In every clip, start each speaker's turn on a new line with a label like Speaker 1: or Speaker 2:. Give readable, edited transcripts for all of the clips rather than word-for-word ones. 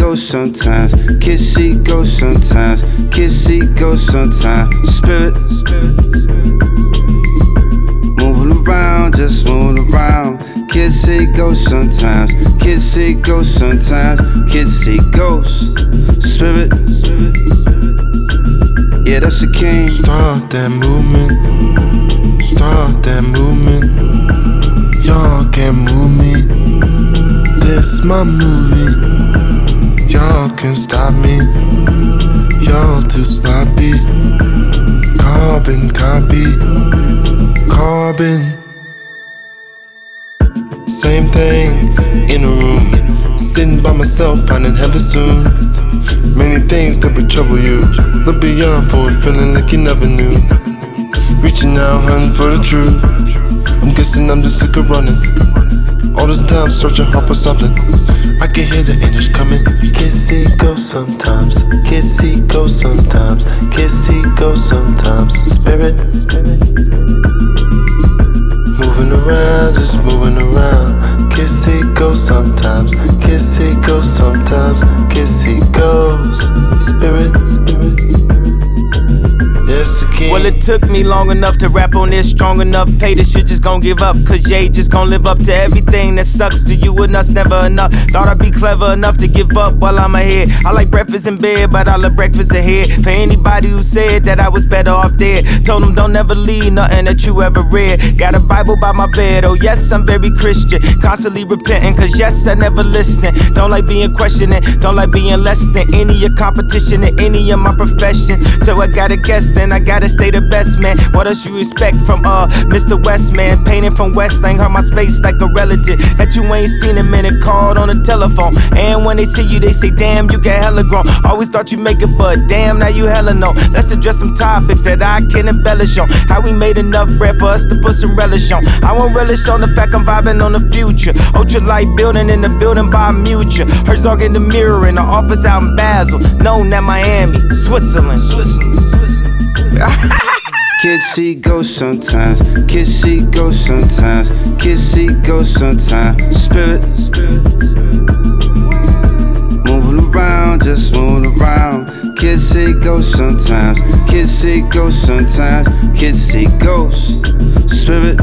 Speaker 1: ghost sometimes. Kids see ghosts sometimes. Kids see ghosts sometimes. Spirit moving around, just moving around. Kids see ghosts sometimes. Kids see ghosts sometimes. Kids see ghosts. Spirit, yeah, that's the king.
Speaker 2: Start that movement. Start that movement. Y'all can't move me. This my movie. Y'all can't stop me. Y'all too sloppy. Carbon copy. Carbon. Same thing in a room. Sitting by myself, finding heaven soon. Many things that would trouble you. Look beyond for it, feeling like you never knew. Reaching out, hunting for the truth. I'm guessing I'm just sick of running. All this time searching hard for something. I can hear the angels coming. Kids see ghosts sometimes. Kids see ghosts sometimes. Kids see ghosts sometimes. Spirit moving around, just moving around. Kids see ghosts sometimes. Kids see ghosts sometimes. Kids see ghosts. Spirit. Yes, the king.
Speaker 3: Well, it took me long enough to rap on this, strong enough. Pay the shit just gon' give up, cause Jay just gon' live up to everything that sucks to you and us never enough. Thought I'd be clever enough to give up while I'm ahead. I like breakfast in bed, but I love breakfast ahead. For anybody who said that I was better off dead, told them don't never leave nothing that you ever read. Got a Bible by my bed, oh yes, I'm very Christian. Constantly repenting, cause yes, I never listen. Don't like being questioning, don't like being less than any of your competition in any of my professions. So I gotta guess, then I gotta stay the best, man. What else you expect from Mr. West, man? Painting from West, ain't hurt my space like a relative that you ain't seen a minute, called on the telephone. And when they see you, they say, damn, you get hella grown. Always thought you make it, but damn, now you hella know. Let's address some topics that I can embellish on. How we made enough bread for us to put some relish on. I won't relish on the fact I'm vibing on the future. Ultralight building in the building by Mutual. Herzog in the mirror in the office out in Basel. Known at Miami, Switzerland.
Speaker 1: Kids see ghosts sometimes. Kids see ghosts sometimes. Kids see ghosts sometimes. Spirit moving around, just moving around. Kids see ghosts sometimes. Kids see ghosts sometimes. Kids see ghosts. Spirit,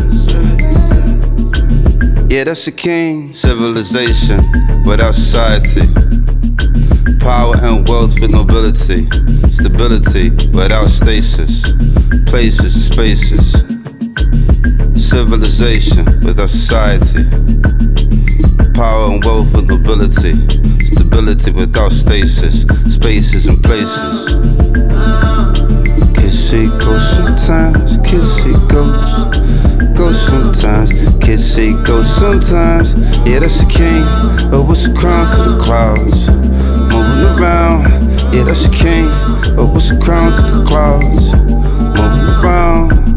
Speaker 1: yeah, that's the king. Civilization without society. Power and wealth with nobility. Stability without stasis. Places and spaces. Civilization without society. Power and wealth with nobility. Stability without stasis. Spaces and places. Kids see ghosts sometimes. Kids see ghosts. Ghosts sometimes. Kids see ghosts sometimes. Yeah, that's the king. Oh, what's the crown to the clouds? Moving around, yeah, that's the king. Oh, what's the crown to the clouds? Moving around.